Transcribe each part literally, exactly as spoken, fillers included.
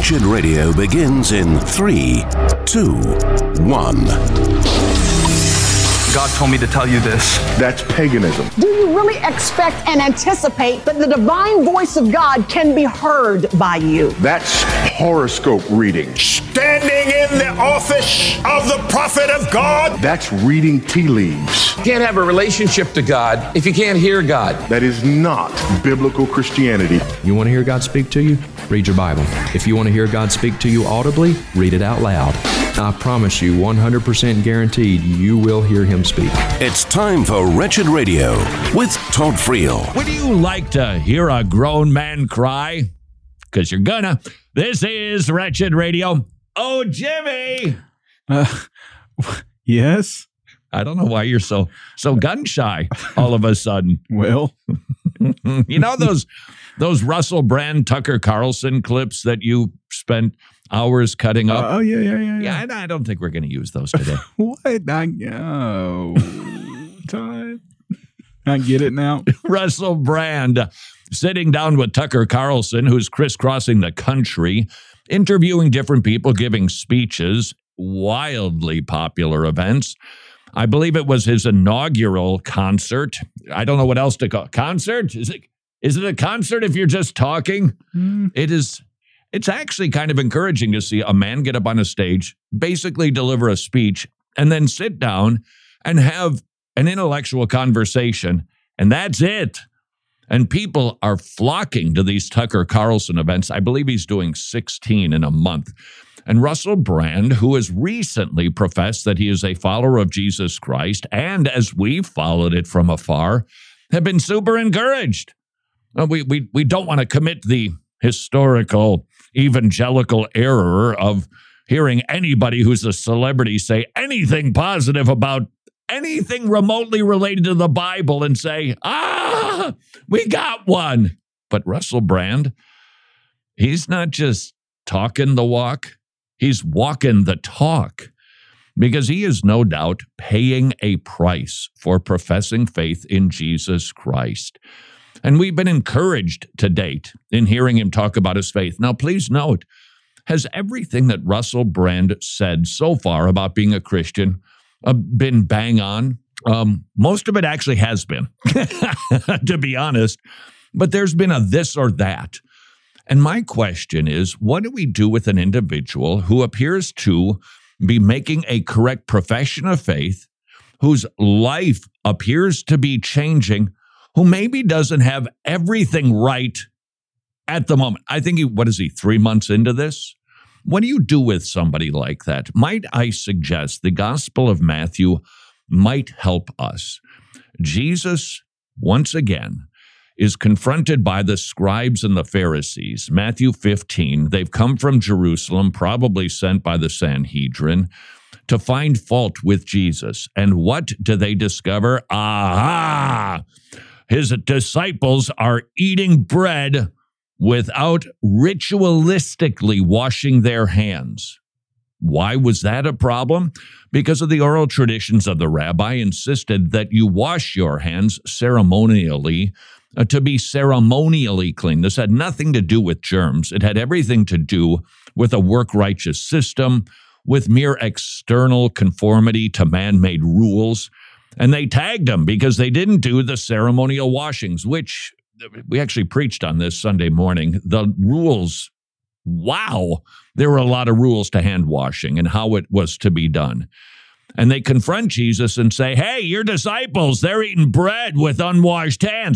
Wretched Radio begins in three, two, one. God told me to tell you this. That's paganism. Do you really expect and anticipate that the divine voice of God can be heard by you? That's horoscope reading. Standing in the office of the prophet of God. That's reading tea leaves. You can't have a relationship to God if you can't hear God. That is not biblical Christianity. You want to hear God speak to you? Read your Bible. If you want to hear God speak to you audibly, read it out loud. I promise you, one hundred percent guaranteed, you will hear him speak. It's time for Wretched Radio with Todd Friel. Would you like to hear a grown man cry? Because you're gonna. This is Wretched Radio. Oh, Jimmy! Uh, yes? I don't know why you're so so gun shy all of a sudden. Well, you know those those Russell Brand Tucker Carlson clips that you spent hours cutting up? Uh, oh, yeah, yeah, yeah. Yeah, Yeah, I, I don't think we're going to use those today. what? I, oh, Todd. I get it now. Russell Brand sitting down with Tucker Carlson, who's crisscrossing the country, interviewing different people, giving speeches, wildly popular events. I believe it was his inaugural concert. I don't know what else to call it. Concert? Is it, is it a concert if you're just talking? Mm. It is. It's actually kind of encouraging to see a man get up on a stage, basically deliver a speech, and then sit down and have an intellectual conversation, and that's it. And people are flocking to these Tucker Carlson events. I believe he's doing sixteen in a month. And Russell Brand, who has recently professed that he is a follower of Jesus Christ, and as we followed it from afar, have been super encouraged. Uh, we, we, we don't want to commit the historical evangelical error of hearing anybody who's a celebrity say anything positive about anything remotely related to the Bible and say, ah, we got one. But Russell Brand, he's not just talking the walk, he's walking the talk, because he is no doubt paying a price for professing faith in Jesus Christ. And we've been encouraged to date in hearing him talk about his faith. Now, please note, has everything that Russell Brand said so far about being a Christian uh, been bang on? Um, most of it actually has been, to be honest. But there's been a this or that. And my question is, what do we do with an individual who appears to be making a correct profession of faith, whose life appears to be changing, who maybe doesn't have everything right at the moment? I think, he, what is he, three months into this? What do you do with somebody like that? Might I suggest the Gospel of Matthew might help us? Jesus, once again, is confronted by the scribes and the Pharisees. Matthew fifteen, they've come from Jerusalem, probably sent by the Sanhedrin, to find fault with Jesus. And what do they discover? Aha! His disciples are eating bread without ritualistically washing their hands. Why was that a problem? Because of the oral traditions of the rabbi insisted that you wash your hands ceremonially uh, to be ceremonially clean. This had nothing to do with germs. It had everything to do with a work-righteous system, with mere external conformity to man-made rules. And they tagged them because they didn't do the ceremonial washings, which we actually preached on this Sunday morning. The rules, wow, there were a lot of rules to hand washing and how it was to be done. And they confront Jesus and say, hey, your disciples, they're eating bread with unwashed hands.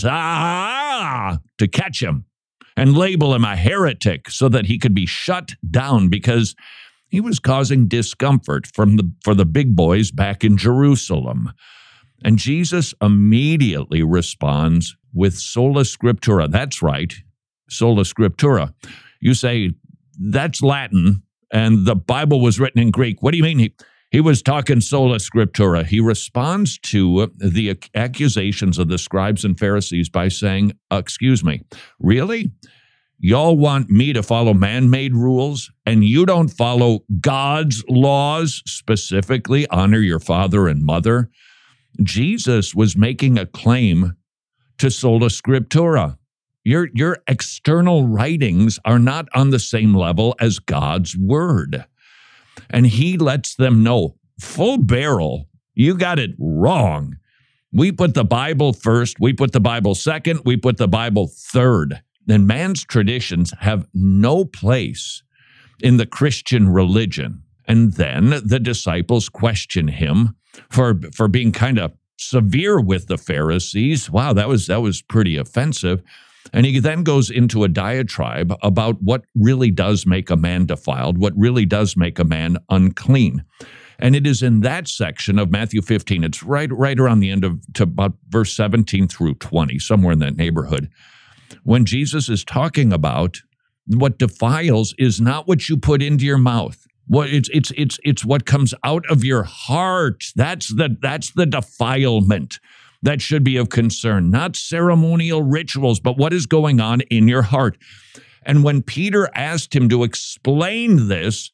Ah, to catch him and label him a heretic so that he could be shut down because he was causing discomfort from the for the big boys back in Jerusalem. And Jesus immediately responds with sola scriptura. That's right, sola scriptura. You say, that's Latin, and the Bible was written in Greek. What do you mean? He, he was talking sola scriptura. He responds to the accusations of the scribes and Pharisees by saying, excuse me, really? Y'all want me to follow man-made rules, and you don't follow God's laws, specifically honor your father and mother? Jesus was making a claim to sola scriptura. Your, your external writings are not on the same level as God's word. And he lets them know, full barrel, you got it wrong. We put the Bible first, we put the Bible second, we put the Bible third. And man's traditions have no place in the Christian religion. And then the disciples question him for, for being kind of severe with the Pharisees. Wow, that was that was pretty offensive. And he then goes into a diatribe about what really does make a man defiled, what really does make a man unclean. And it is in that section of Matthew fifteen, it's right, right around the end of to about verse seventeen through twenty, somewhere in that neighborhood, when Jesus is talking about what defiles is not what you put into your mouth. What it's it's it's it's what comes out of your heart. That's the that's the defilement that should be of concern, not ceremonial rituals, but what is going on in your heart. And when Peter asked him to explain this,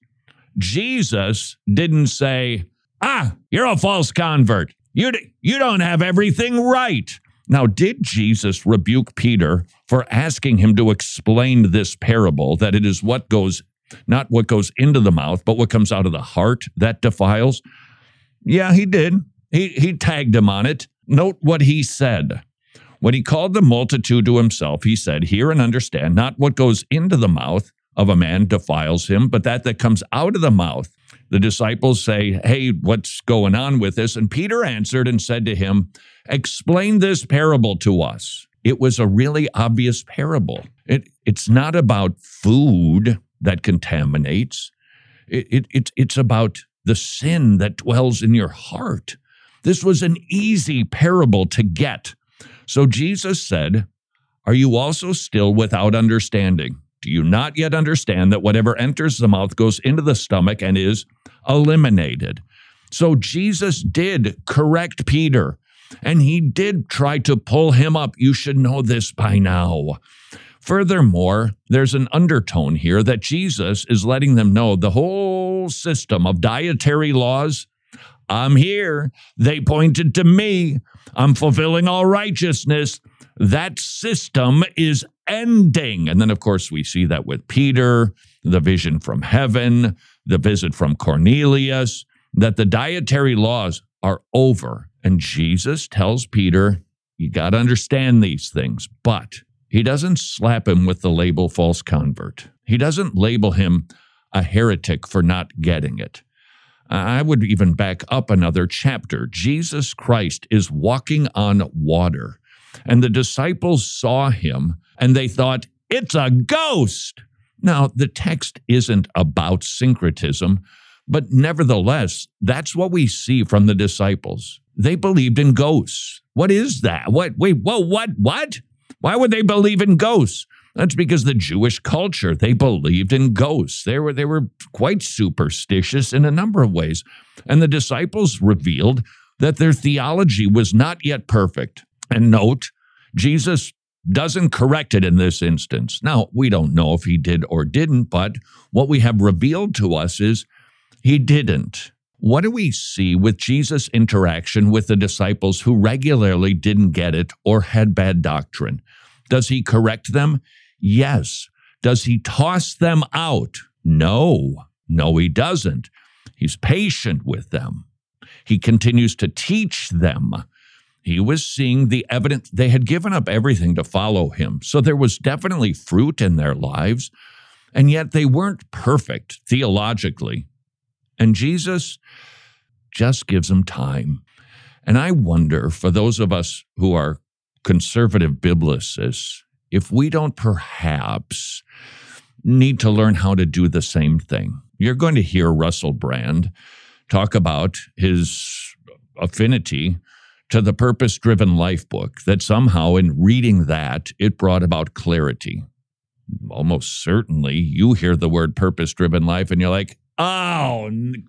Jesus didn't say, ah, you're a false convert. You, you don't have everything right. Now, did Jesus rebuke Peter for asking him to explain this parable, that it is what goes, not what goes into the mouth, but what comes out of the heart that defiles? Yeah, he did. He, he tagged him on it. Note what he said. When he called the multitude to himself, he said, hear and understand, not what goes into the mouth of a man defiles him, but that that comes out of the mouth. The disciples say, hey, what's going on with this? And Peter answered and said to him, explain this parable to us. It was a really obvious parable. It, it's not about food that contaminates. It, it, it, it's about the sin that dwells in your heart. This was an easy parable to get. So Jesus said, are you also still without understanding? Do you not yet understand that whatever enters the mouth goes into the stomach and is eliminated? So Jesus did correct Peter, and he did try to pull him up. You should know this by now. Furthermore, there's an undertone here that Jesus is letting them know the whole system of dietary laws, I'm here. They pointed to me. I'm fulfilling all righteousness. That system is ending. And then, of course, we see that with Peter, the vision from heaven, the visit from Cornelius, that the dietary laws are over. And Jesus tells Peter, you got to understand these things. But he doesn't slap him with the label false convert. He doesn't label him a heretic for not getting it. I would even back up another chapter. Jesus Christ is walking on water, and the disciples saw him, and they thought, it's a ghost. Now, the text isn't about syncretism, but nevertheless, that's what we see from the disciples. They believed in ghosts. What is that? What? Wait, whoa, what? What? Why would they believe in ghosts? That's because the Jewish culture, they believed in ghosts. They were, they were quite superstitious in a number of ways. And the disciples revealed that their theology was not yet perfect. And note, Jesus doesn't correct it in this instance. Now, we don't know if he did or didn't, but what we have revealed to us is he didn't. What do we see with Jesus' interaction with the disciples who regularly didn't get it or had bad doctrine? Does he correct them? Yes. Does he toss them out? No. No, he doesn't. He's patient with them. He continues to teach them. He was seeing the evidence. They had given up everything to follow him. So there was definitely fruit in their lives, and yet they weren't perfect theologically. And Jesus just gives them time. And I wonder, for those of us who are conservative biblicists, if we don't perhaps need to learn how to do the same thing. You're going to hear Russell Brand talk about his affinity to the Purpose-Driven Life book, that somehow in reading that, it brought about clarity. Almost certainly, you hear the word purpose-driven life and you're like, oh,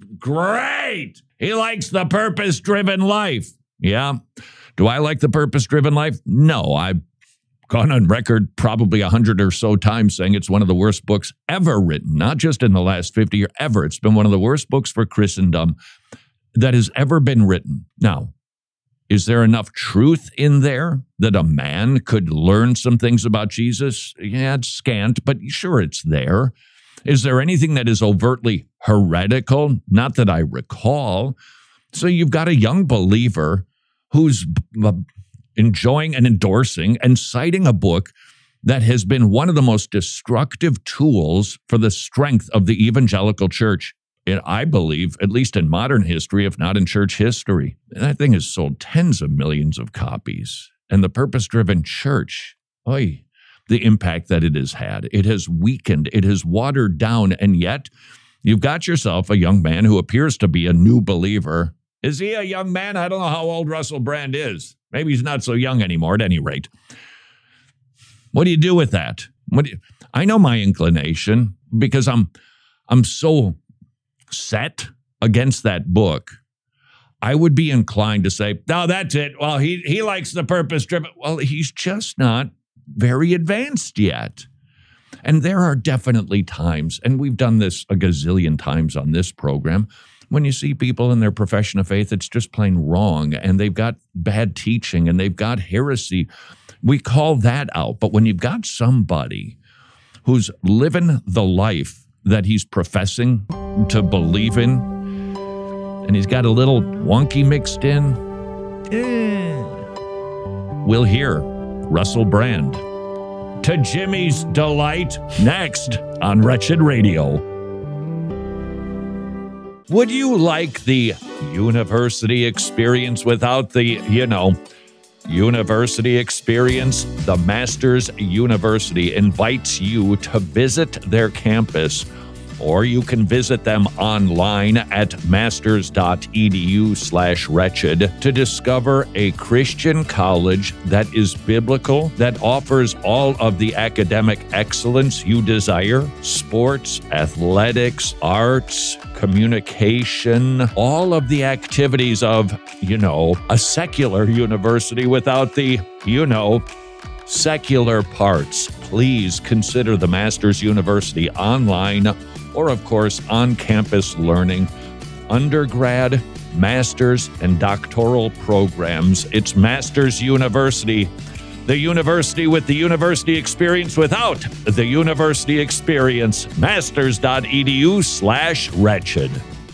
great! He likes the purpose-driven life. Yeah. Do I like the purpose-driven life? No, I've gone on record probably a hundred or so times saying it's one of the worst books ever written, not just in the last fifty years, ever. It's been one of the worst books for Christendom that has ever been written. Now, Is there enough truth in there that a man could learn some things about Jesus? Yeah, it's scant, but sure, it's there. Is there anything that is overtly heretical? Not that I recall. So you've got a young believer who's enjoying and endorsing and citing a book that has been one of the most destructive tools for the strength of the evangelical church, and I believe, at least in modern history, if not in church history. And that thing has sold tens of millions of copies. And the purpose-driven church, oy, the impact that it has had. It has weakened, it has watered down, and yet you've got yourself a young man who appears to be a new believer. Is he a young man? I don't know how old Russell Brand is. Maybe he's not so young anymore, at any rate. What do you do with that? What do you, I know my inclination because I'm I'm so set against that book. I would be inclined to say, no, that's it. Well, he he likes the purpose-driven. Well, he's just not very advanced yet. And there are definitely times, and we've done this a gazillion times on this program, when you see people in their profession of faith, it's just plain wrong, and they've got bad teaching, and they've got heresy. We call that out. But when you've got somebody who's living the life that he's professing to believe in, and he's got a little wonky mixed in, eh, we'll hear Russell Brand. To Jimmy's delight, next on Wretched Radio. Would you like the university experience without the, you know, university experience? The Masters University invites you to visit their campus, or you can visit them online at masters.edu slash wretched to discover a Christian college that is biblical, that offers all of the academic excellence you desire: sports, athletics, arts, communication, all of the activities of, you know, a secular university without the, you know, secular parts. Please consider the Masters University online, or, of course, on-campus learning, undergrad, master's, and doctoral programs. It's Masters University, the university with the university experience without the university experience. Masters.edu slash wretched.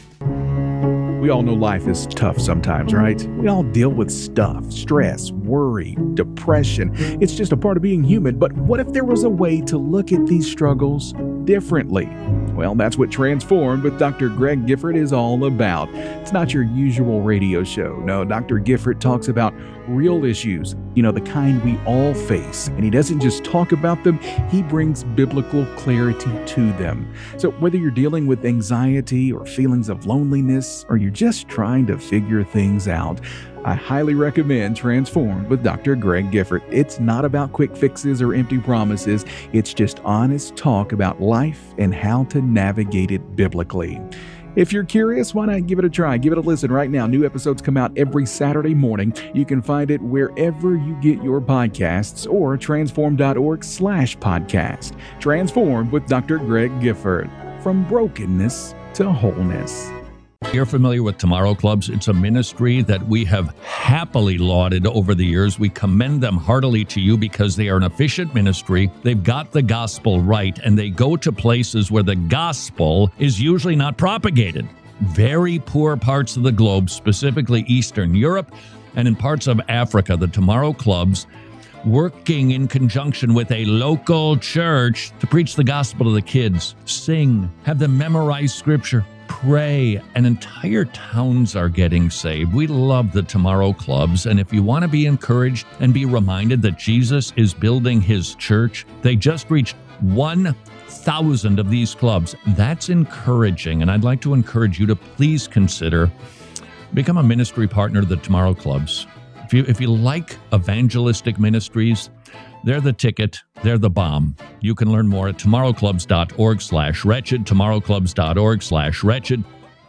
We all know life is tough sometimes, right? We all deal with stuff, stress, worry, depression. It's just a part of being human. But what if there was a way to look at these struggles differently? Well, that's what Transformed with Doctor Greg Gifford is all about. It's not your usual radio show. No, Doctor Gifford talks about real issues, you know, the kind we all face. And he doesn't just talk about them, he brings biblical clarity to them. So whether you're dealing with anxiety or feelings of loneliness, or you're just trying to figure things out, I highly recommend Transformed with Doctor Greg Gifford. It's not about quick fixes or empty promises. It's just honest talk about life and how to navigate it biblically. If you're curious, why not give it a try? Give it a listen right now. New episodes come out every Saturday morning. You can find it wherever you get your podcasts or transform.org slash podcast. Transformed with Doctor Greg Gifford. From brokenness to wholeness. You're familiar with Tomorrow Clubs. It's a ministry that we have happily lauded over the years. We commend them heartily to you because they are an efficient ministry. They've got the gospel right, and they go to places where the gospel is usually not propagated. Very poor parts of the globe, specifically Eastern Europe and in parts of Africa. The Tomorrow Clubs, working in conjunction with a local church to preach the gospel to the kids, sing, have them memorize scripture, pray, and entire towns are getting saved. We love the Tomorrow Clubs, and if you want to be encouraged and be reminded that Jesus is building his church, they just reached one thousand of these clubs. That's encouraging, and I'd like to encourage you to please consider become a ministry partner to the Tomorrow Clubs. If you, if you like evangelistic ministries, they're the ticket. They're the bomb. You can learn more at tomorrowclubs.org slash wretched, tomorrowclubs.org slash wretched.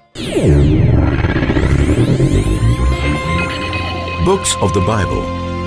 Books of the Bible.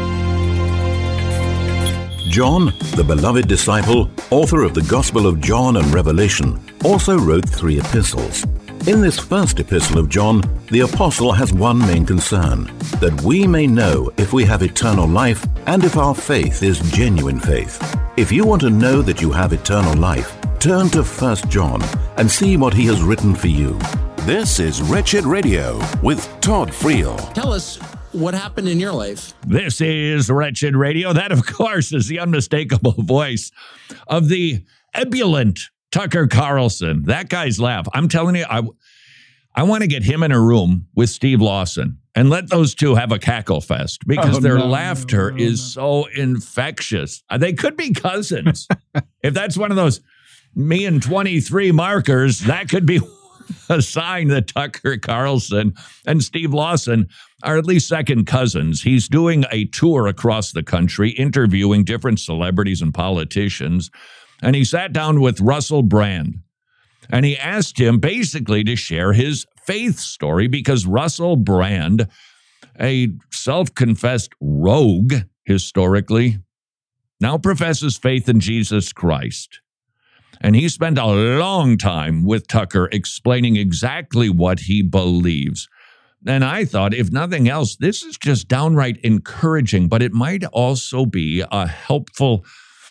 John, the beloved disciple, author of the Gospel of John and Revelation, also wrote three epistles. In this first epistle of John, the apostle has one main concern, that we may know if we have eternal life and if our faith is genuine faith. If you want to know that you have eternal life, turn to First John and see what he has written for you. This is Wretched Radio with Todd Friel. Tell us what happened in your life. This is Wretched Radio. That, of course, is the unmistakable voice of the ebullient Tucker Carlson. That guy's laugh. I'm telling you, I, I want to get him in a room with Steve Lawson and let those two have a cackle fest because Oh, their no, laughter no, no, is no. so infectious. They could be cousins. If that's one of those me and twenty-three markers, that could be a sign that Tucker Carlson and Steve Lawson are at least second cousins. He's doing a tour across the country, interviewing different celebrities and politicians. And he sat down with Russell Brand. And he asked him basically to share his faith story because Russell Brand, a self-confessed rogue historically, now professes faith in Jesus Christ. And he spent a long time with Tucker explaining exactly what he believes. And I thought, if nothing else, this is just downright encouraging, but it might also be a helpful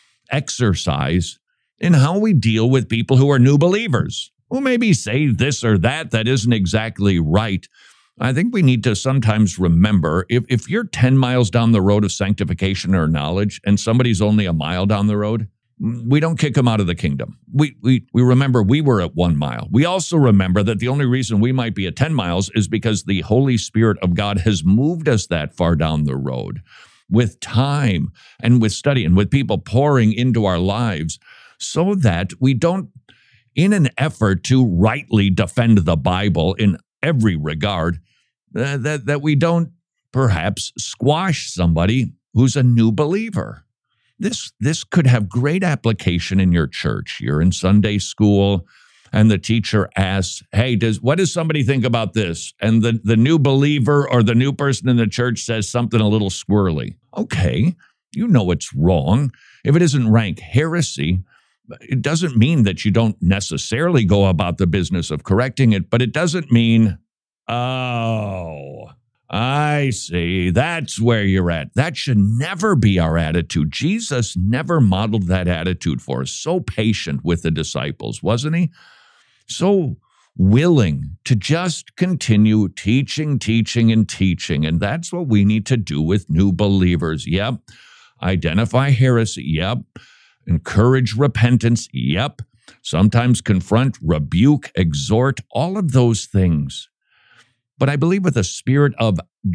exercise in how we deal with people who are new believers, who maybe say this or that that isn't exactly right. I think we need to sometimes remember, if, if you're ten miles down the road of sanctification or knowledge and somebody's only a mile down the road, we don't kick them out of the kingdom. We, we we remember we were at one mile. We also remember that the only reason we might be at ten miles is because the Holy Spirit of God has moved us that far down the road with time and with study and with people pouring into our lives so that we don't, in an effort to rightly defend the Bible in every regard, uh, that, that we don't perhaps squash somebody who's a new believer. This this could have great application in your church. You're in Sunday school, and the teacher asks, hey, does what does somebody think about this? And the, the new believer or the new person in the church says something a little squirrely. Okay, you know it's wrong. If it isn't rank heresy, it doesn't mean that you don't necessarily go about the business of correcting it, but it doesn't mean, oh, I see. That's where you're at. That should never be our attitude. Jesus never modeled that attitude for us. So patient with the disciples, wasn't he? So willing to just continue teaching, teaching, and teaching. And that's what we need to do with new believers. Yep. Identify heresy. Yep. Encourage repentance. Yep. Sometimes confront, rebuke, exhort, all of those things. But I believe with a spirit of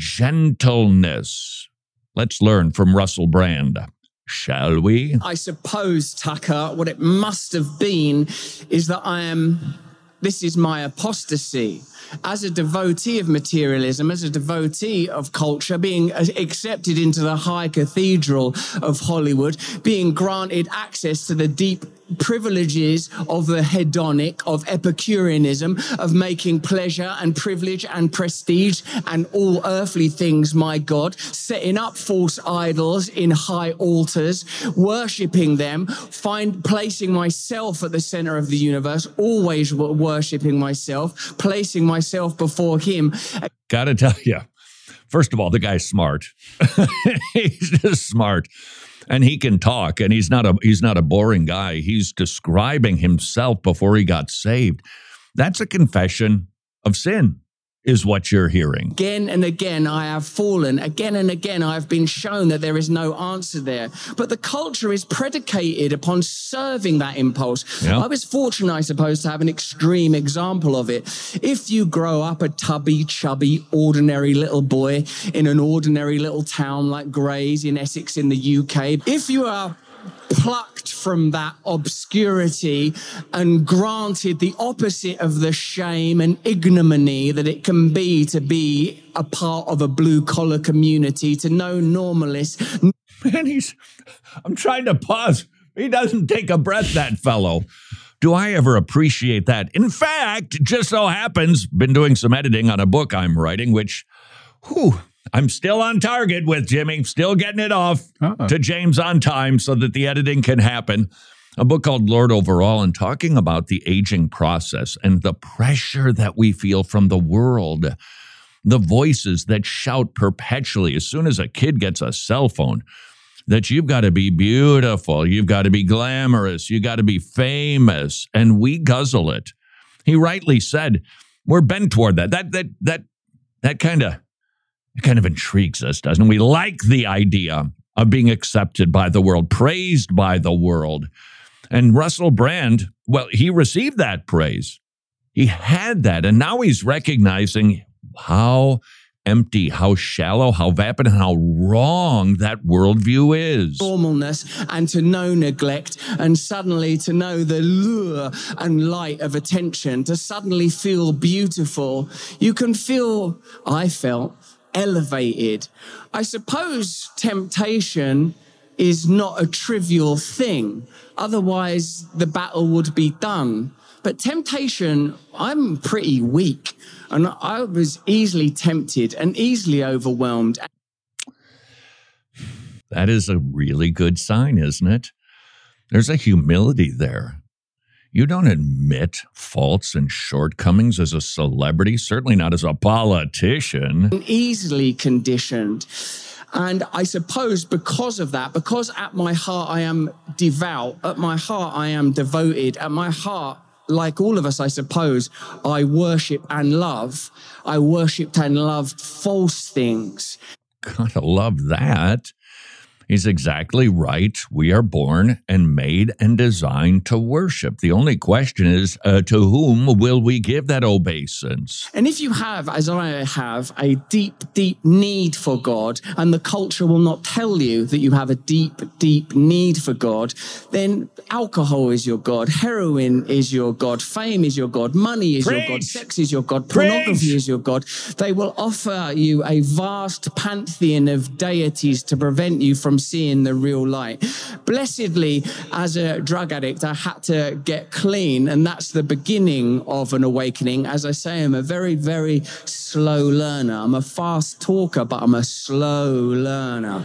gentleness. Let's learn from Russell Brand, shall we? I suppose, Tucker, what it must have been is that I am, this is my apostasy. As a devotee of materialism, as a devotee of culture, being accepted into the high cathedral of Hollywood, being granted access to the deep privileges of the hedonic, of Epicureanism, of making pleasure and privilege and prestige and all earthly things, my God, setting up false idols in high altars, worshipping them, find placing myself at the center of the universe, always worshipping myself, placing myself before him. Gotta tell you, first of all, the guy's smart. He's just smart. And he can talk, and he's not a he's not a boring guy. He's describing himself before he got saved. That's a confession of sin, is what you're hearing. Again and again, I have fallen. Again and again, I have been shown that there is no answer there. But the culture is predicated upon serving that impulse. Yep. I was fortunate, I suppose, to have an extreme example of it. If you grow up a tubby, chubby, ordinary little boy in an ordinary little town like Grays in Essex in the U K, if you are plucked from that obscurity and granted the opposite of the shame and ignominy that it can be to be a part of a blue-collar community, to know normalists. Man, he's, I'm trying to pause. He doesn't take a breath, that fellow. Do I ever appreciate that? In fact, just so happens, been doing some editing on a book I'm writing, which, whew, I'm still on target with, Jimmy, still getting it off Uh-uh. to James on time so that the editing can happen. a book called Lord Over All, and talking about the aging process and the pressure that we feel from the world, the voices that shout perpetually as soon as a kid gets a cell phone, that you've got to be beautiful, you've got to be glamorous, you got to be famous, and we guzzle it. He rightly said, we're bent toward that. That that that that kind of kind of intrigues us, doesn't it? We like the idea of being accepted by the world, praised by the world. And Russell Brand, well, he received that praise. He had that, and now he's recognizing how empty, how shallow, how vapid, and how wrong that worldview is. Normalness, and to know neglect, and suddenly to know the lure and light of attention, to suddenly feel beautiful. You can feel, I felt, elevated. I suppose temptation is not a trivial thing. Otherwise, the battle would be done. But temptation, I'm pretty weak, and I was easily tempted and easily overwhelmed. That is a really good sign, isn't it? There's a humility there. You don't admit faults and shortcomings as a celebrity, certainly not as a politician. Easily conditioned. And I suppose because of that, because at my heart I am devout, at my heart I am devoted, at my heart, like all of us, I suppose, I worship and love. I worshipped and loved false things. Gotta love that. He's exactly right. We are born and made and designed to worship. The only question is, uh, to whom will we give that obeisance? And if you have, as I have, a deep, deep need for God, and the culture will not tell you that you have a deep, deep need for God, then alcohol is your God, heroin is your God, fame is your God, money is Preach. your God, sex is your God, pornography Preach. is your God. They will offer you a vast pantheon of deities to prevent you from seeing the real light. Blessedly, as a drug addict, I had to get clean, and that's the beginning of an awakening. As I say, I'm a very, very slow learner. I'm a fast talker, but I'm a slow learner.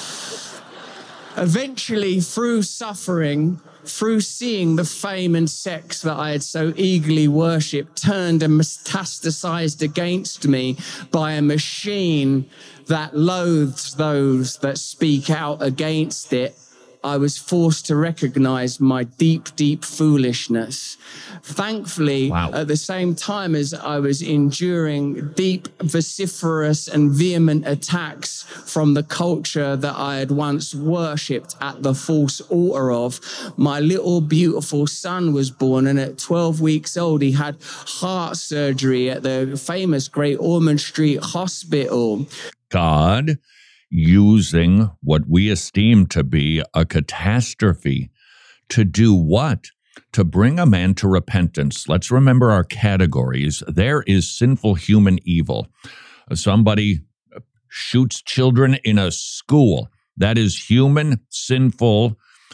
Eventually, through suffering, through seeing the fame and sex that I had so eagerly worshipped turned and metastasized against me by a machine that loathes those that speak out against it, I was forced to recognize my deep, deep foolishness. Thankfully, wow. At the same time as I was enduring deep, vociferous and vehement attacks from the culture that I had once worshipped at the false altar of, my little beautiful son was born, and at twelve weeks old, he had heart surgery at the famous Great Ormond Street Hospital. God using what we esteem to be a catastrophe to do what? To bring a man to repentance. Let's remember our categories. There is sinful human evil. Somebody shoots children in a school. That is human, sinful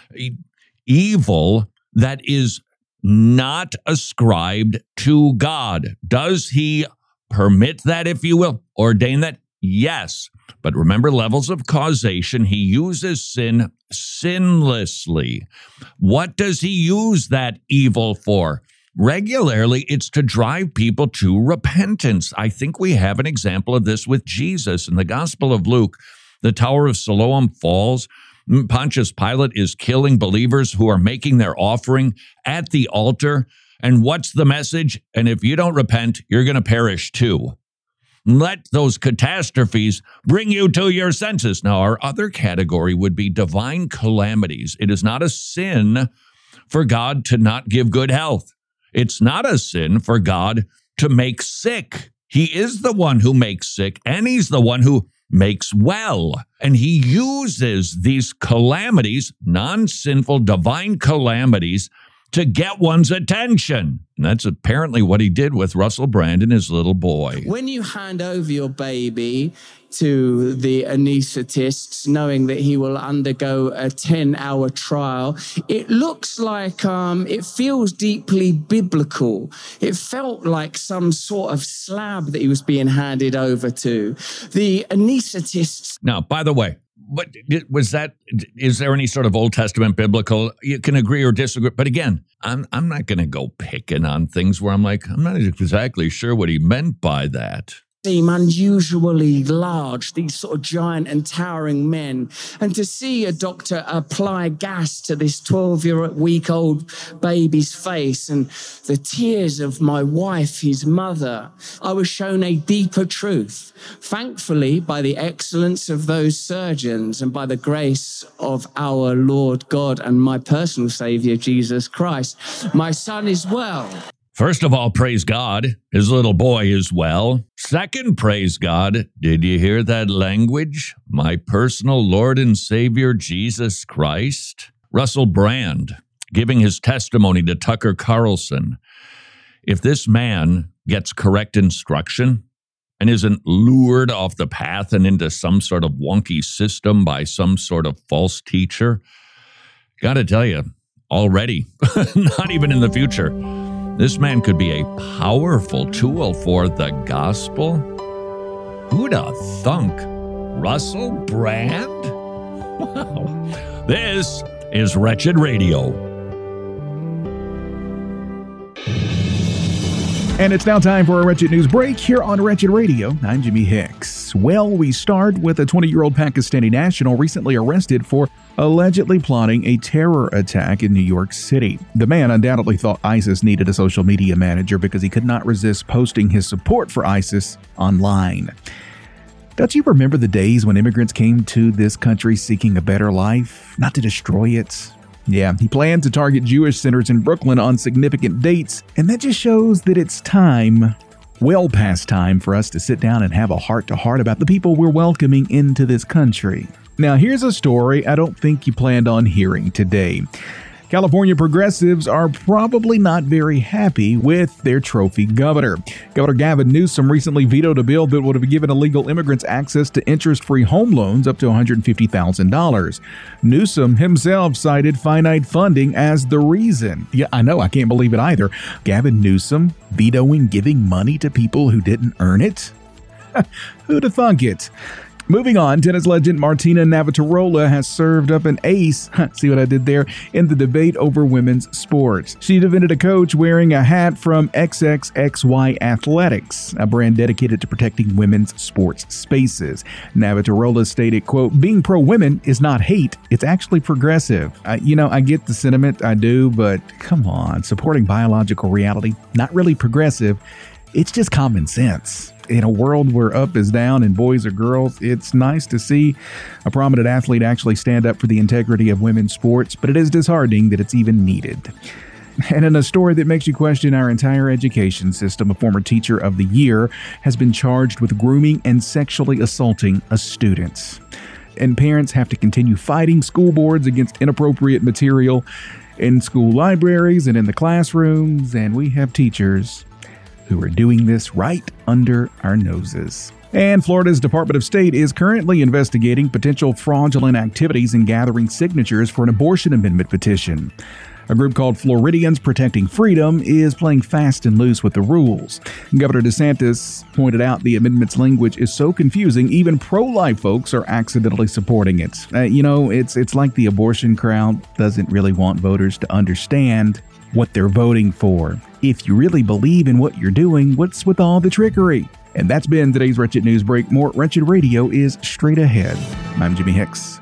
evil that is not ascribed to God. Does he permit that, if you will? Ordain that? Yes. But remember, levels of causation. He uses sin sinlessly. What does he use that evil for? Regularly, it's to drive people to repentance. I think we have an example of this with Jesus. In the Gospel of Luke, the Tower of Siloam falls. Pontius Pilate is killing believers who are making their offering at the altar. And what's the message? And if you don't repent, you're going to perish too. Let those catastrophes bring you to your senses. Now, our other category would be divine calamities. It is not a sin for God to not give good health. It's not a sin for God to make sick. He is the one who makes sick, and he's the one who makes well. And he uses these calamities, non-sinful divine calamities, to get one's attention. And that's apparently what he did with Russell Brand and his little boy. When you hand over your baby to the anaesthetists, knowing that he will undergo a ten-hour trial, it looks like, um, it feels deeply biblical. It felt like some sort of slab that he was being handed over to. The anaesthetists... Now, by the way, but was that, is there any sort of Old Testament biblical, you can agree or disagree, but again, I'm I'm not going to go picking on things where I'm like, I'm not exactly sure what he meant by that. Seem unusually large, these sort of giant and towering men. And to see a doctor apply gas to this twelve-week-old baby's face and the tears of my wife, his mother, I was shown a deeper truth. Thankfully, by the excellence of those surgeons and by the grace of our Lord God and my personal Savior, Jesus Christ, my son is well. First of all, praise God, his little boy is well. Second, praise God, did you hear that language? My personal Lord and Savior, Jesus Christ. Russell Brand, giving his testimony to Tucker Carlson. If this man gets correct instruction and isn't lured off the path and into some sort of wonky system by some sort of false teacher, gotta tell you, already, not even in the future, this man could be a powerful tool for the gospel. Who'd have thunk? Russell Brand? Wow. This is Wretched Radio. And it's now time for a Wretched News break here on Wretched Radio. I'm Jimmy Hicks. Well, we start with a twenty-year-old Pakistani national recently arrested for allegedly plotting a terror attack in New York City. The man undoubtedly thought ISIS needed a social media manager because he could not resist posting his support for ISIS online. Don't you remember the days when immigrants came to this country seeking a better life, not to destroy it? Yeah, he planned to target Jewish centers in Brooklyn on significant dates, and that just shows that it's time, well past time, for us to sit down and have a heart-to-heart about the people we're welcoming into this country. Now, here's a story I don't think you planned on hearing today. California progressives are probably not very happy with their trophy governor. Governor Gavin Newsom recently vetoed a bill that would have given illegal immigrants access to interest-free home loans up to one hundred fifty thousand dollars. Newsom himself cited finite funding as the reason. Yeah, I know, I can't believe it either. Gavin Newsom vetoing giving money to people who didn't earn it? Who'd have thunk it? Moving on, tennis legend Martina Navratilova has served up an ace, see what I did there, in the debate over women's sports. She defended a coach wearing a hat from X X X Y Athletics, a brand dedicated to protecting women's sports spaces. Navratilova stated, quote, "Being pro-women is not hate, it's actually progressive. I, you know, I get the sentiment, I do, but come on, supporting biological reality, not really progressive. It's just common sense." In a world where up is down and boys are girls, it's nice to see a prominent athlete actually stand up for the integrity of women's sports, but it is disheartening that it's even needed. And in a story that makes you question our entire education system, a former teacher of the year has been charged with grooming and sexually assaulting a student. And parents have to continue fighting school boards against inappropriate material in school libraries and in the classrooms, and we have teachers who are doing this right under our noses. And Florida's Department of State is currently investigating potential fraudulent activities in gathering signatures for an abortion amendment petition. A group called Floridians Protecting Freedom is playing fast and loose with the rules. Governor DeSantis pointed out the amendment's language is so confusing, even pro-life folks are accidentally supporting it. Uh, you know, it's it's like the abortion crowd doesn't really want voters to understand what they're voting for. If you really believe in what you're doing, what's with all the trickery? And that's been today's Wretched News Break. More Wretched Radio is straight ahead. I'm Jimmy Hicks.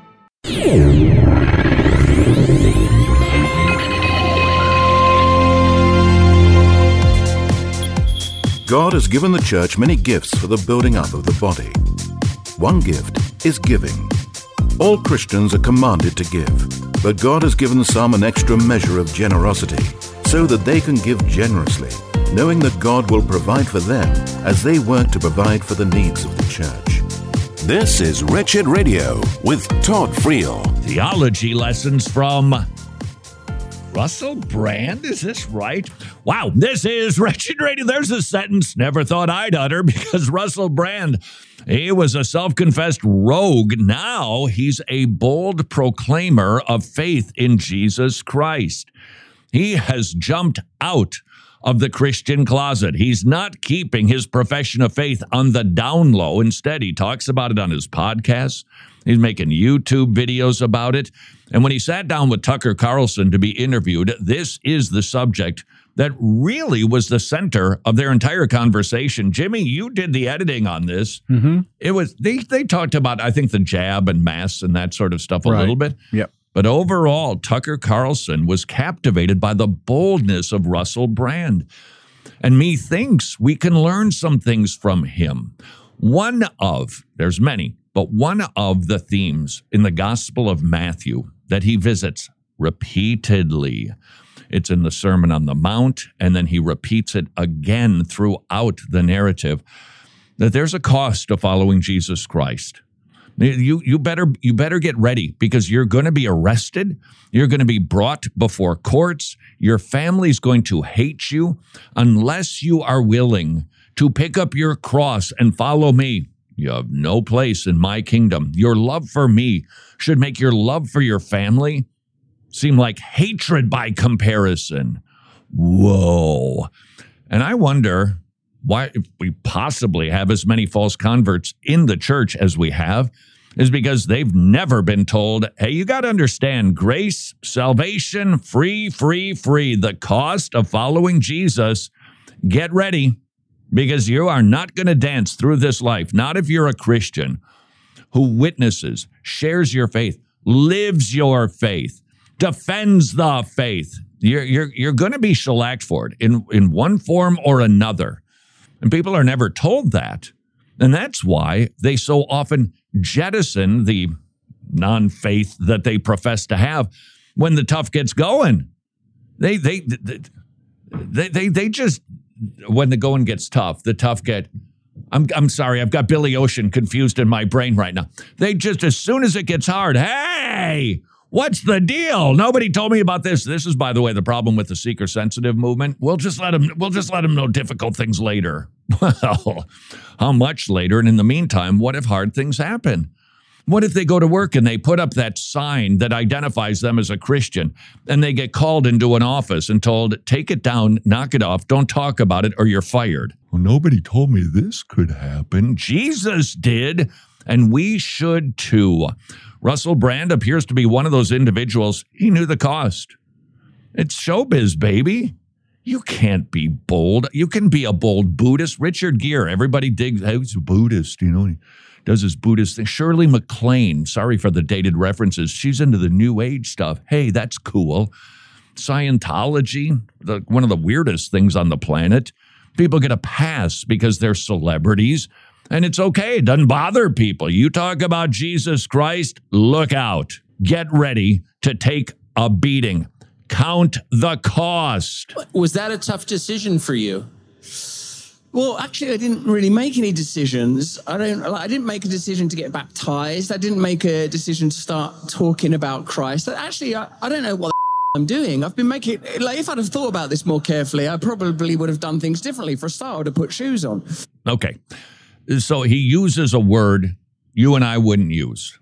God has given the church many gifts for the building up of the body. One gift is giving. All Christians are commanded to give, but God has given some an extra measure of generosity so that they can give generously, knowing that God will provide for them as they work to provide for the needs of the church. This is Wretched Radio with Todd Friel. Theology lessons from Russell Brand, is this right? Wow, this is Wretched Radio. There's a sentence never thought I'd utter because Russell Brand, he was a self-confessed rogue. Now he's a bold proclaimer of faith in Jesus Christ. He has jumped out of the Christian closet. He's not keeping his profession of faith on the down low. Instead, he talks about it on his podcast. He's making YouTube videos about it. And when he sat down with Tucker Carlson to be interviewed, this is the subject that really was the center of their entire conversation. Jimmy, you did the editing on this. Mm-hmm. It was they they talked about, I think, the jab and masks and that sort of stuff a Right. little bit. Yep. But overall, Tucker Carlson was captivated by the boldness of Russell Brand. And methinks we can learn some things from him. One of, there's many, but one of the themes in the Gospel of Matthew that he visits repeatedly, it's in the Sermon on the Mount, and then he repeats it again throughout the narrative, that there's a cost to following Jesus Christ. You you better you better get ready, because you're going to be arrested. You're going to be brought before courts. Your family's going to hate you unless you are willing to pick up your cross and follow me. You have no place in my kingdom. Your love for me should make your love for your family seem like hatred by comparison. Whoa. And I wonder why if we possibly have as many false converts in the church as we have is because they've never been told, hey, you got to understand grace, salvation, free, free, free. The cost of following Jesus, get ready, because you are not going to dance through this life. Not if you're a Christian who witnesses, shares your faith, lives your faith, defends the faith. You're, you're, you're going to be shellacked for it in, in one form or another. And people are never told that. And that's why they so often jettison the non-faith that they profess to have when the tough gets going. They, they, they, they, they, they just, when the going gets tough, the tough get, I'm, I'm sorry, I've got Billy Ocean confused in my brain right now. They just, as soon as it gets hard, hey, what's the deal? Nobody told me about this. This is, by the way, the problem with the seeker-sensitive movement. We'll just let them, we'll just let them know difficult things later. Well, how much later? And in the meantime, what if hard things happen? What if they go to work and they put up that sign that identifies them as a Christian, and they get called into an office and told, take it down, knock it off, don't talk about it, or you're fired? Well, nobody told me this could happen. Jesus did, and we should too. Russell Brand appears to be one of those individuals. He knew the cost. It's showbiz, baby. You can't be bold. You can be a bold Buddhist. Richard Gere, everybody digs, hey, he's a Buddhist, you know, he does his Buddhist thing. Shirley MacLaine, sorry for the dated references. She's into the New Age stuff. Hey, that's cool. Scientology, the, one of the weirdest things on the planet. People get a pass because they're celebrities. And it's okay. It doesn't bother people. You talk about Jesus Christ, look out. Get ready to take a beating. Count the cost. Was that a tough decision for you? Well, actually, I didn't really make any decisions. I don't. I didn't make a decision to get baptized. I didn't make a decision to start talking about Christ. Actually, I, I don't know what the I'm doing. I've been making, like, if I'd have thought about this more carefully, I probably would have done things differently. For a start, I would have put shoes on. Okay. So he uses a word you and I wouldn't use.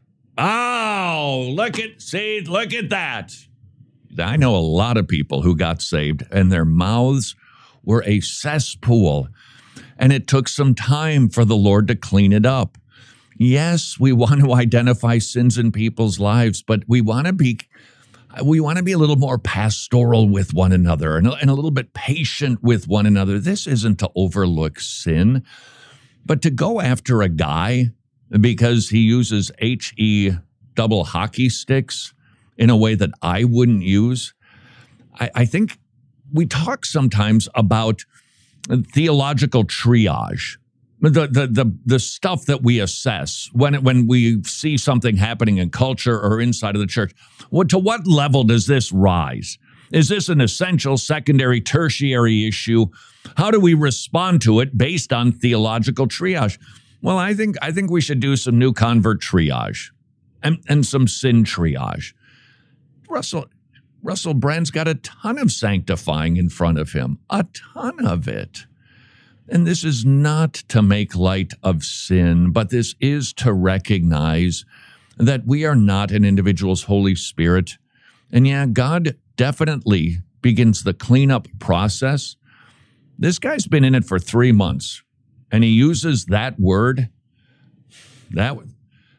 Oh, look at, see, look at that. I know a lot of people who got saved and their mouths were a cesspool, and it took some time for the Lord to clean it up. Yes, we want to identify sins in people's lives, but we want to be we want to be a little more pastoral with one another and, and a little bit patient with one another. This isn't to overlook sin, but to go after a guy because he uses H E double hockey sticks in a way that I wouldn't use. I, I think we talk sometimes about theological triage, the, the the the stuff that we assess when when we see something happening in culture or inside of the church. What to what level does this rise? Is this an essential, secondary, tertiary issue? How do we respond to it based on theological triage? Well, I think I think we should do some new convert triage and, and some sin triage. Russell Russell Brand's got a ton of sanctifying in front of him, a ton of it. And this is not to make light of sin, but this is to recognize that we are not an individual's Holy Spirit. And yeah, God definitely begins the cleanup process. This guy's been in it for three months, and he uses that word, that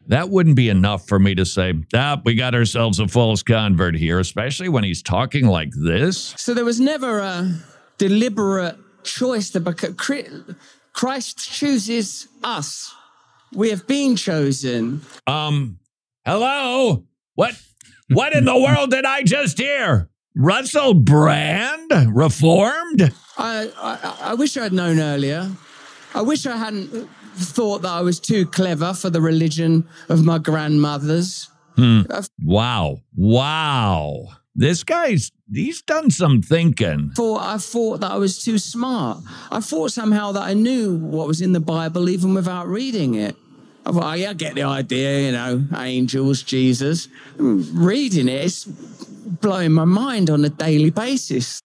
that wouldn't be enough for me to say, ah, we got ourselves a false convert here, especially when he's talking like this. So there was never a deliberate choice to become. Christ chooses us. We have been chosen. Um, hello? What, what in the world did I just hear? Russell Brand? Reformed? I, I, I wish I'd known earlier. I wish I hadn't thought that I was too clever for the religion of my grandmothers. Hmm. Wow. Wow. This guy's, he's done some thinking. Thought, I thought that I was too smart. I thought somehow that I knew what was in the Bible even without reading it. I thought, oh, yeah, I get the idea, you know, angels, Jesus. Reading it, it's blowing my mind on a daily basis.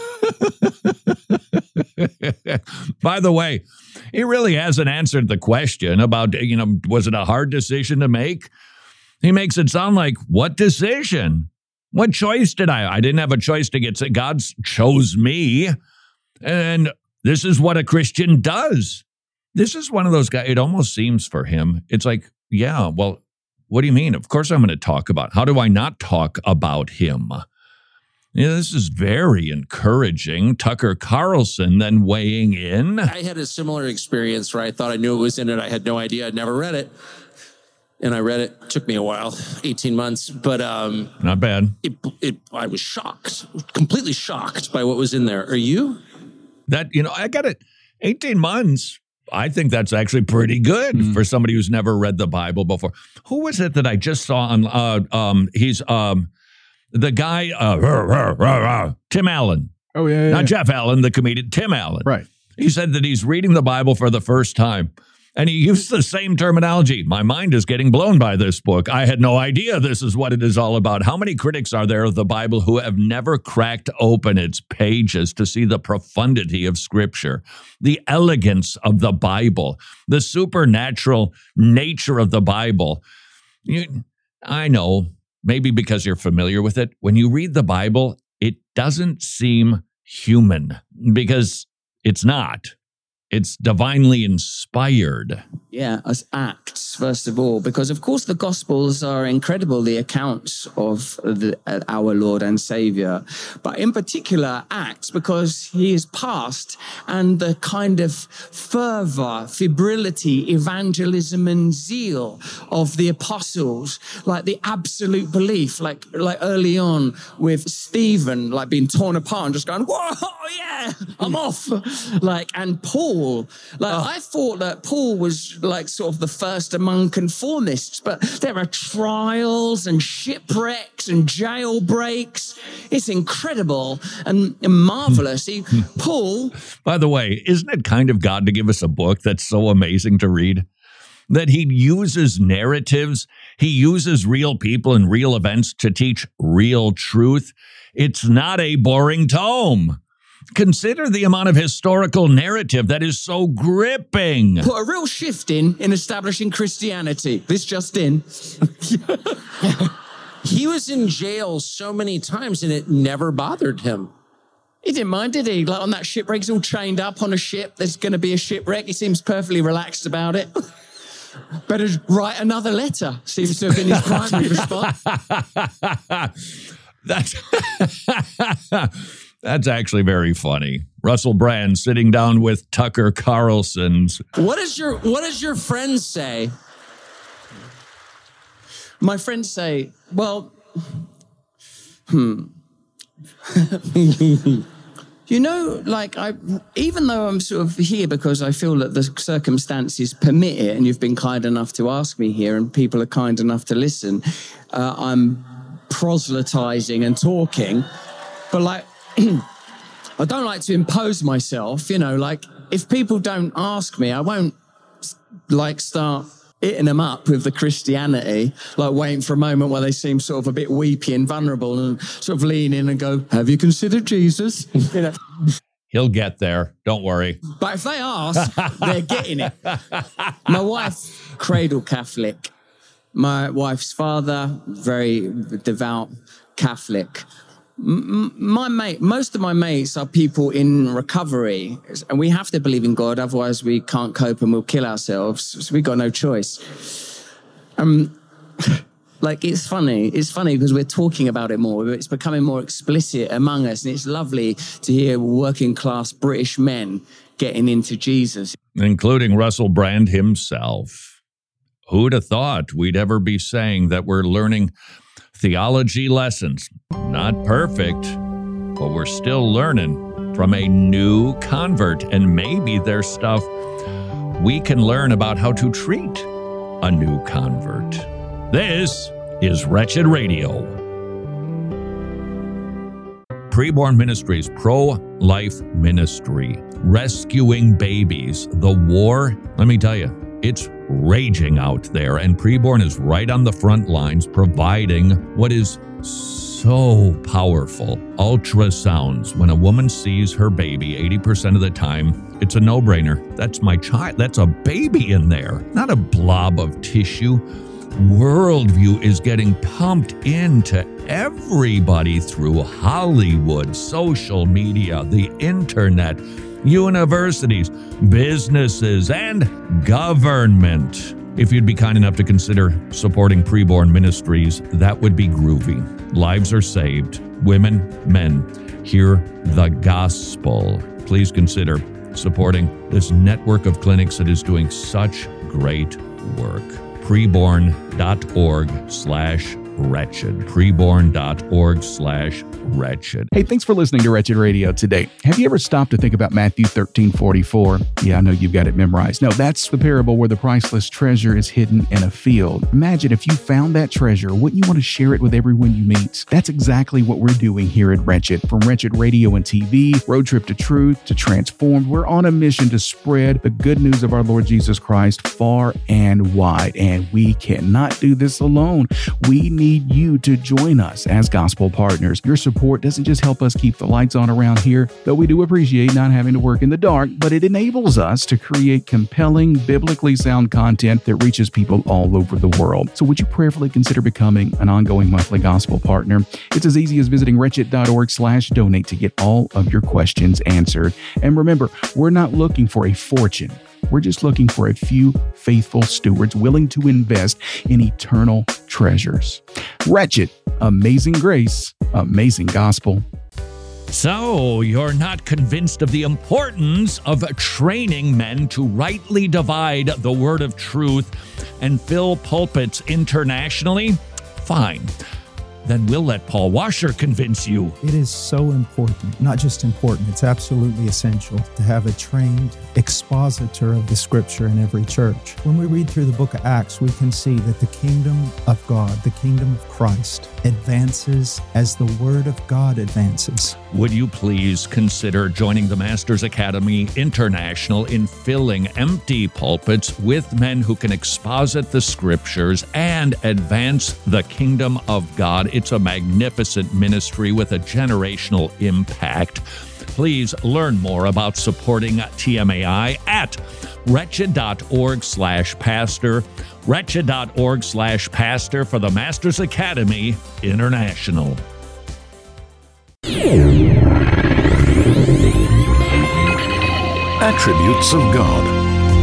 By the way, he really hasn't answered the question about, you know, was it a hard decision to make? He makes it sound like, what decision? What choice did I? I didn't have a choice to get sick. God chose me. And this is what a Christian does. This is one of those guys, it almost seems for him, it's like, yeah, well, what do you mean? Of course I'm going to talk about. How do I not talk about him? Yeah, this is very encouraging. Tucker Carlson then weighing in. I had a similar experience where I thought I knew it was in it. I had no idea. I'd never read it. And I read it. It took me a while, eighteen months, but um, not bad. It, it, I was shocked, completely shocked by what was in there. Are you? That, you know, I got it. eighteen months. I think that's actually pretty good mm. for somebody who's never read the Bible before. Who was it that I just saw on, uh, um, he's, um, the guy, uh, rah, rah, rah, rah, Tim Allen. Oh, yeah, yeah. Not Jeff Allen, the comedian, Tim Allen. Right. He said that he's reading the Bible for the first time. And he used the same terminology. My mind is getting blown by this book. I had no idea this is what it is all about. How many critics are there of the Bible who have never cracked open its pages to see the profundity of Scripture, the elegance of the Bible, the supernatural nature of the Bible? You, I know, maybe because you're familiar with it. When you read the Bible, it doesn't seem human because it's not. It's divinely inspired. Yeah, as Acts, first of all, because of course the Gospels are incredible, the accounts of the, uh, our Lord and Savior, but in particular Acts, because he is past and the kind of fervor, febrility, evangelism and zeal of the apostles, like the absolute belief, like, like early on with Stephen, like being torn apart and just going, whoa, yeah, I'm off. Like, and Paul, like oh. I thought that Paul was like sort of the first among conformists, but there are trials and shipwrecks and jailbreaks. It's incredible and, and marvelous. He, Paul. By the way, isn't it kind of God to give us a book that's so amazing to read? That he uses narratives, he uses real people and real events to teach real truth. It's not a boring tome. Consider the amount of historical narrative that is so gripping. Put a real shift in in establishing Christianity. This just in. He was in jail so many times and it never bothered him. He didn't mind, did he? Like on that shipwreck, he's all chained up on a ship. There's going to be a shipwreck. He seems perfectly relaxed about it. Better write another letter. Seems to have been his primary response. That's... That's actually very funny. Russell Brand sitting down with Tucker Carlson's. What does your What does your friends say? My friends say, well, hmm. You know, like I, even though I'm sort of here because I feel that the circumstances permit it, and you've been kind enough to ask me here, and people are kind enough to listen, uh, I'm proselytizing and talking, but like. I don't like to impose myself, you know, like if people don't ask me, I won't like start eating them up with the Christianity, like waiting for a moment where they seem sort of a bit weepy and vulnerable and sort of lean in and go, have you considered Jesus? You know. He'll get there. Don't worry. But if they ask, they're getting it. My wife, cradle Catholic. My wife's father, very devout Catholic. My mate, most of my mates are people in recovery, and we have to believe in God, otherwise we can't cope and we'll kill ourselves. So we've got no choice. Um, like, it's funny. It's funny because we're talking about it more. It's becoming more explicit among us. And it's lovely to hear working class British men getting into Jesus. Including Russell Brand himself. Who'd have thought we'd ever be saying that we're learning theology lessons? Not perfect, but we're still learning from a new convert. And maybe there's stuff we can learn about how to treat a new convert. This is Wretched Radio. Preborn Ministries, pro-life ministry, rescuing babies. The war, let me tell you, it's raging out there, and Preborn is right on the front lines providing what is so powerful. Ultrasounds. When a woman sees her baby, eighty percent of the time, it's a no-brainer. That's my child. That's a baby in there, not a blob of tissue. Worldview is getting pumped into everybody through Hollywood, social media, the internet, universities, businesses, and government. If you'd be kind enough to consider supporting Preborn Ministries, that would be groovy. Lives are saved. Women, men, hear the gospel. Please consider supporting this network of clinics that is doing such great work. Preborn.org slash wretched. Preborn.org slash wretched. Hey, thanks for listening to Wretched Radio today. Have you ever stopped to think about Matthew thirteen forty-four? Yeah, I know you've got it memorized. No, that's the parable where the priceless treasure is hidden in a field. Imagine if you found that treasure, wouldn't you want to share it with everyone you meet? That's exactly what we're doing here at Wretched. From Wretched Radio and T V, Road Trip to Truth, to Transformed, we're on a mission to spread the good news of our Lord Jesus Christ far and wide. And we cannot do this alone. We need you to join us as gospel partners. Your support doesn't just help us keep the lights on around here, though we do appreciate not having to work in the dark, but it enables us to create compelling, biblically sound content that reaches people all over the world. So would you prayerfully consider becoming an ongoing monthly gospel partner? It's as easy as visiting wretched.org slash donate to get all of your questions answered. And remember, we're not looking for a fortune. We're just looking for a few faithful stewards willing to invest in eternal treasures. Wretched, amazing grace, amazing gospel. So, you're not convinced of the importance of training men to rightly divide the word of truth and fill pulpits internationally? Fine. Then we'll let Paul Washer convince you. It is so important, not just important, it's absolutely essential to have a trained expositor of the scripture in every church. When we read through the book of Acts, we can see that the kingdom of God, the kingdom of Christ, advances as the word of God advances. Would you please consider joining the Masters Academy International in filling empty pulpits with men who can exposit the scriptures and advance the kingdom of God? It's a magnificent ministry with a generational impact. Please learn more about supporting T M A I at wretched.org slash pastor, wretched.org slash pastor for the Masters Academy International. Attributes of God.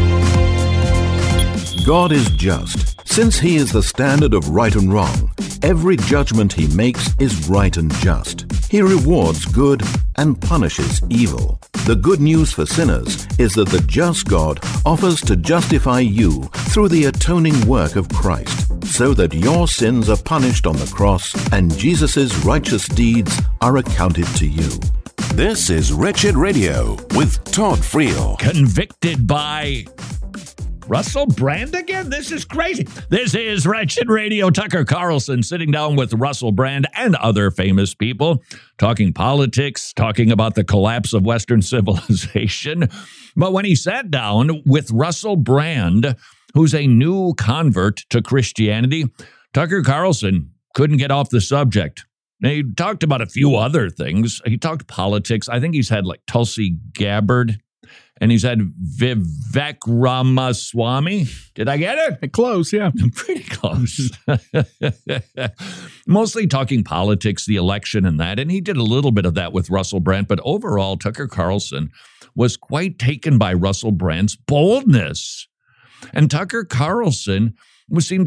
God is just. Since he is the standard of right and wrong, every judgment he makes is right and just. He rewards good and punishes evil. The good news for sinners is that the just God offers to justify you through the atoning work of Christ, so that your sins are punished on the cross and Jesus' righteous deeds are accounted to you. This is Wretched Radio with Todd Friel. Convicted by Russell Brand again? This is crazy. This is Wretched Radio. Tucker Carlson sitting down with Russell Brand and other famous people, talking politics, talking about the collapse of Western civilization. But when he sat down with Russell Brand, who's a new convert to Christianity, Tucker Carlson couldn't get off the subject. He talked about a few other things. He talked politics. I think he's had like Tulsi Gabbard. And he's had Vivek Ramaswamy. Did I get it? Close, yeah. Pretty close. Mostly talking politics, the election and that. And he did a little bit of that with Russell Brand. But overall, Tucker Carlson was quite taken by Russell Brand's boldness. And Tucker Carlson was seemed to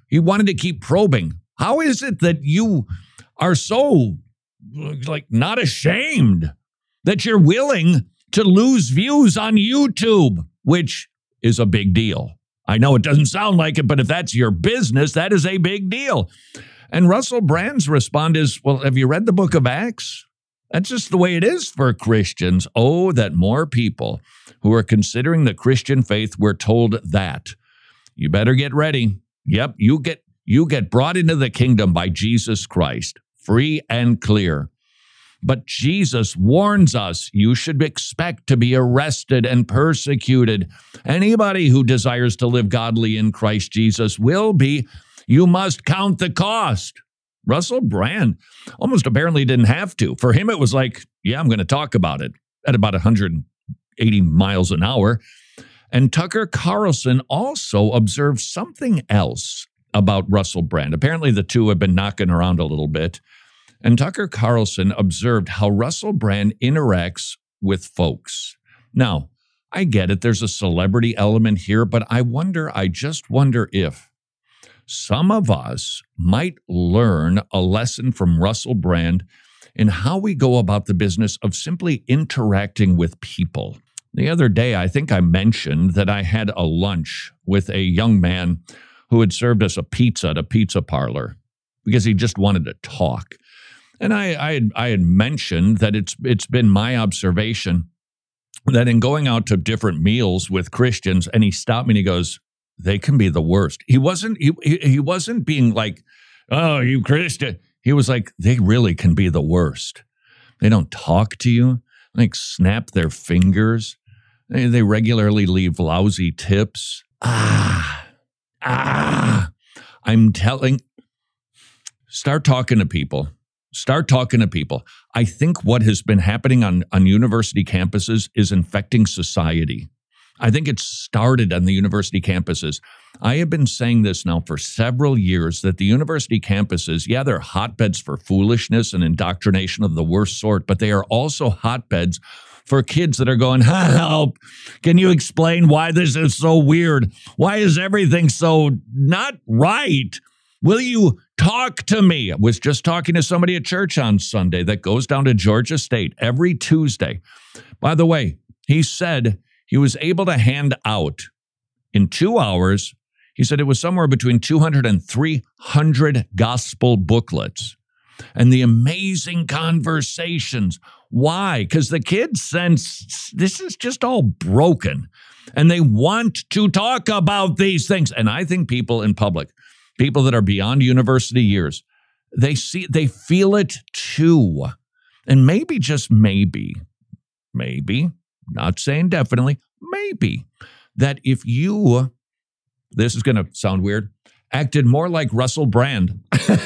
He wanted to keep probing. How is it that you are so, like, not ashamed that you're willing to lose views on YouTube, which is a big deal? I know it doesn't sound like it, but if that's your business, that is a big deal. And Russell Brand's response is, well, have you read the book of Acts? That's just the way it is for Christians. Oh, that more people who are considering the Christian faith were told that. You better get ready. Yep, you get you get brought into the kingdom by Jesus Christ, free and clear. But Jesus warns us you should expect to be arrested and persecuted. Anybody who desires to live godly in Christ Jesus will be. You must count the cost. Russell Brand almost apparently didn't have to. For him, it was like, yeah, I'm going to talk about it at about one hundred eighty miles an hour. And Tucker Carlson also observed something else about Russell Brand. Apparently, the two have been knocking around a little bit. And Tucker Carlson observed how Russell Brand interacts with folks. Now, I get it. There's a celebrity element here, but I wonder, I just wonder if some of us might learn a lesson from Russell Brand in how we go about the business of simply interacting with people. The other day, I think I mentioned that I had a lunch with a young man who had served us a pizza at a pizza parlor because he just wanted to talk. And I, I, had, I had mentioned that it's it's been my observation that in going out to different meals with Christians, and he stopped me and he goes, they can be the worst. He wasn't he, he wasn't being like, oh, you Christian. He was like, they really can be the worst. They don't talk to you, like snap their fingers. They, they regularly leave lousy tips. Ah, ah. I'm telling, start talking to people. Start talking to people. I think what has been happening on, on university campuses is infecting society. I think it started on the university campuses. I have been saying this now for several years that the university campuses, yeah, they're hotbeds for foolishness and indoctrination of the worst sort, but they are also hotbeds for kids that are going, help, can you explain why this is so weird? Why is everything so not right? Will you talk to me? I was just talking to somebody at church on Sunday that goes down to Georgia State every Tuesday. By the way, he said he was able to hand out in two hours, he said it was somewhere between two hundred and three hundred gospel booklets. And the amazing conversations. Why? Because the kids sense this is just all broken. And they want to talk about these things. And I think people in public, people that are beyond university years, they see, they feel it too. And maybe, just maybe, maybe, not saying definitely, maybe, that if you, this is going to sound weird, acted more like Russell Brand,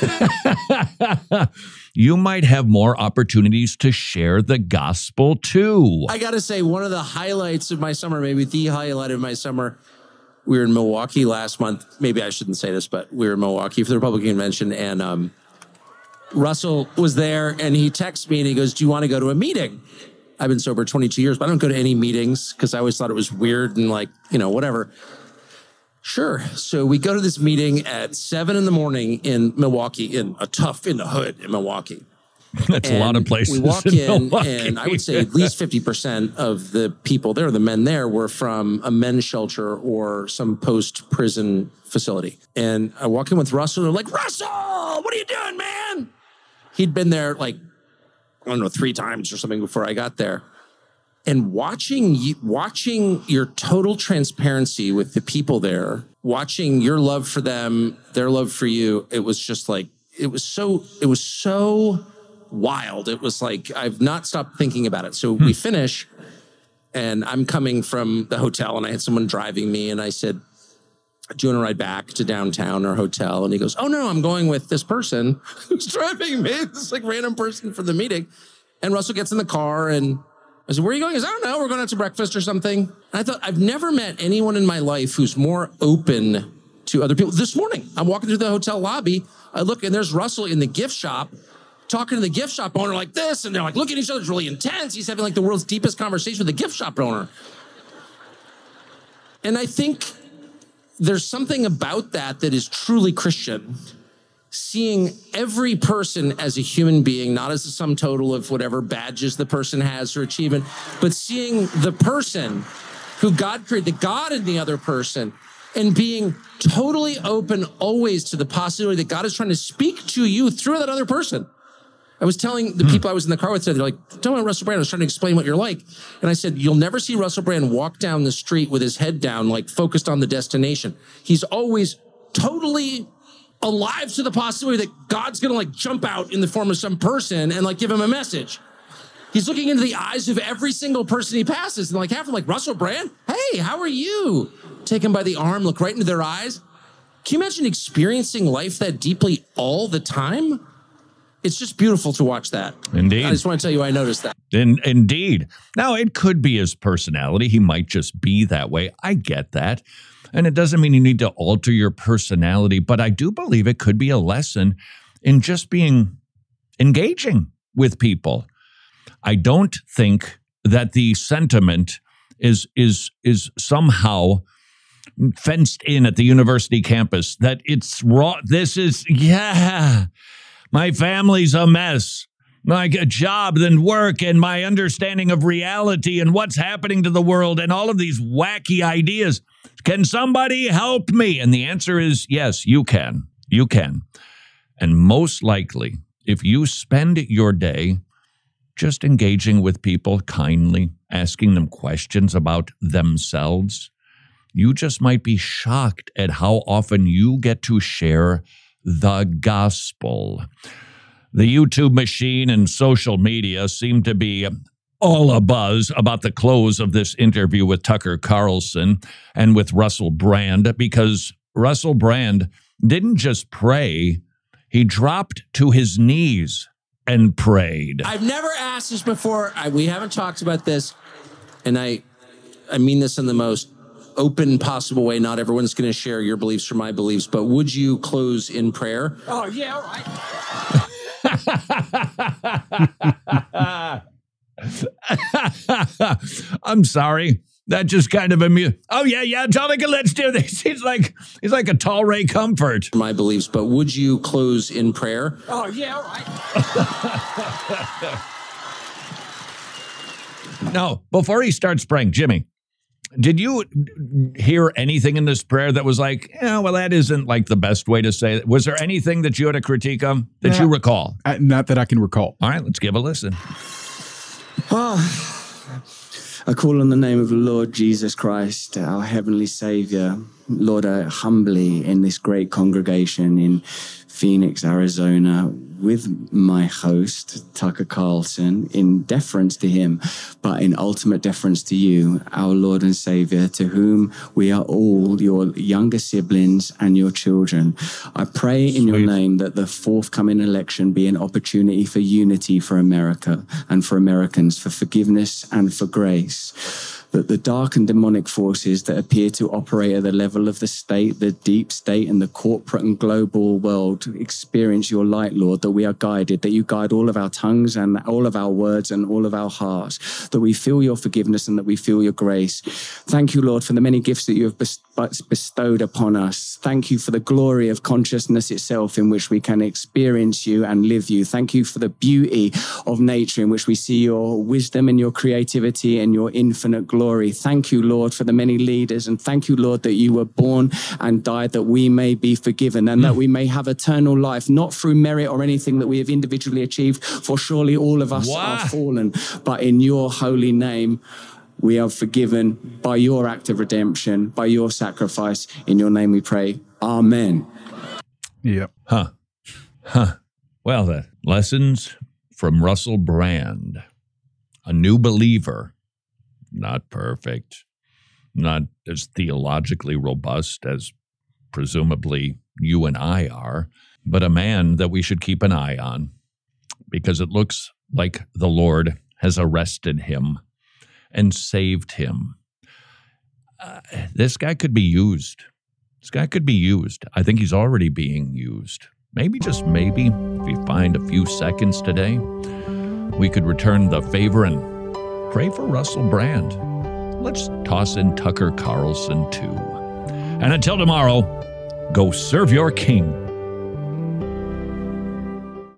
you might have more opportunities to share the gospel too. I got to say, one of the highlights of my summer, maybe the highlight of my summer, we were in Milwaukee last month. Maybe I shouldn't say this, but we were in Milwaukee for the Republican convention, and um, Russell was there, and he texts me, and he goes, do you want to go to a meeting? I've been sober twenty-two years, but I don't go to any meetings because I always thought it was weird and like, you know, whatever. Sure. So we go to this meeting at seven in the morning in Milwaukee, in a tough, in the hood in Milwaukee. That's and a lot of places. We walk in, in Milwaukee. And I would say at least fifty percent of the people there, the men there, were from a men's shelter or some post-prison facility. And I walk in with Russell, and they're like, Russell, what are you doing, man? He'd been there like, I don't know, three times or something before I got there. And watching you, watching your total transparency with the people there, watching your love for them, their love for you, it was just like, it was so, it was so wild. It was like, I've not stopped thinking about it. So hmm. we finish, and I'm coming from the hotel, and I had someone driving me, and I said, do you want to ride back to downtown or hotel? And he goes, oh no, I'm going with this person who's driving me, this like random person for the meeting. And Russell gets in the car, and I said, where are you going? He goes, I don't know, we're going out to breakfast or something. And I thought, I've never met anyone in my life who's more open to other people. This morning, I'm walking through the hotel lobby, I look, and there's Russell in the gift shop, talking to the gift shop owner like this, and they're like looking at each other, it's really intense. He's having like the world's deepest conversation with the gift shop owner. And I think there's something about that that is truly Christian. Seeing every person as a human being, not as the sum total of whatever badges the person has or achievement, but seeing the person who God created, the God in the other person, and being totally open always to the possibility that God is trying to speak to you through that other person. I was telling the people I was in the car with today, they're like, tell me about Russell Brand. I was trying to explain what you're like. And I said, you'll never see Russell Brand walk down the street with his head down, like focused on the destination. He's always totally alive to the possibility that God's going to like jump out in the form of some person and like give him a message. He's looking into the eyes of every single person he passes and like half are like, Russell Brand, hey, how are you? Take him by the arm, look right into their eyes. Can you imagine experiencing life that deeply all the time? It's just beautiful to watch that. Indeed. I just want to tell you I noticed that. In, indeed. Now, it could be his personality. He might just be that way. I get that. And it doesn't mean you need to alter your personality, but I do believe it could be a lesson in just being engaging with people. I don't think that the sentiment is is is somehow fenced in at the university campus, that it's raw. This is, yeah, my family's a mess. My job and work and my understanding of reality and what's happening to the world and all of these wacky ideas. Can somebody help me? And the answer is yes, you can. You can. And most likely, if you spend your day just engaging with people kindly, asking them questions about themselves, you just might be shocked at how often you get to share the gospel. The YouTube machine and social media seem to be all abuzz about the close of this interview with Tucker Carlson and with Russell Brand, because Russell Brand didn't just pray, he dropped to his knees and prayed. I've never asked this before. I, we haven't talked about this, and I, I mean this in the most open possible way. Not everyone's going to share your beliefs or my beliefs, but would you close in prayer? Oh, yeah, all right. I'm sorry. That just kind of amused. Oh yeah, yeah, Jonathan, let's do this. He's like he's like a tall Ray Comfort. My beliefs, but would you close in prayer? Oh yeah, all right. No, before he starts praying, Jimmy, did you hear anything in this prayer that was like, yeah, well, that isn't like the best way to say it? Was there anything that you had a critique of that Yeah. you recall? Uh, not that I can recall. All right, let's give a listen. Oh, I call on the name of the Lord Jesus Christ, our heavenly Savior. Lord, I humbly in this great congregation in Phoenix, Arizona, with my host, Tucker Carlson, in deference to him, but in ultimate deference to you, our Lord and Savior, to whom we are all your younger siblings and your children. I pray in your name that the forthcoming election be an opportunity for unity for America and for Americans, for forgiveness and for grace. That the dark and demonic forces that appear to operate at the level of the state, the deep state, and the corporate and global world experience your light, Lord, that we are guided, that you guide all of our tongues and all of our words and all of our hearts, that we feel your forgiveness and that we feel your grace. Thank you, Lord, for the many gifts that you have bestowed upon us. Thank you for the glory of consciousness itself in which we can experience you and live you. Thank you for the beauty of nature in which we see your wisdom and your creativity and your infinite glory. Thank you, Lord, for the many leaders. And thank you, Lord, that you were born and died that we may be forgiven and mm. that we may have eternal life, not through merit or anything that we have individually achieved, for surely all of us wow. are fallen. But in your holy name, we are forgiven by your act of redemption, by your sacrifice. In your name we pray. Amen. Yep. Huh. Huh. Well, the lessons from Russell Brand, a new believer. Not perfect, not as theologically robust as presumably you and I are, but a man that we should keep an eye on because it looks like the Lord has arrested him and saved him. Uh, this guy could be used. This guy could be used. I think he's already being used. Maybe, just maybe, if we find a few seconds today, we could return the favor and pray for Russell Brand. Let's toss in Tucker Carlson, too. And until tomorrow, go serve your King.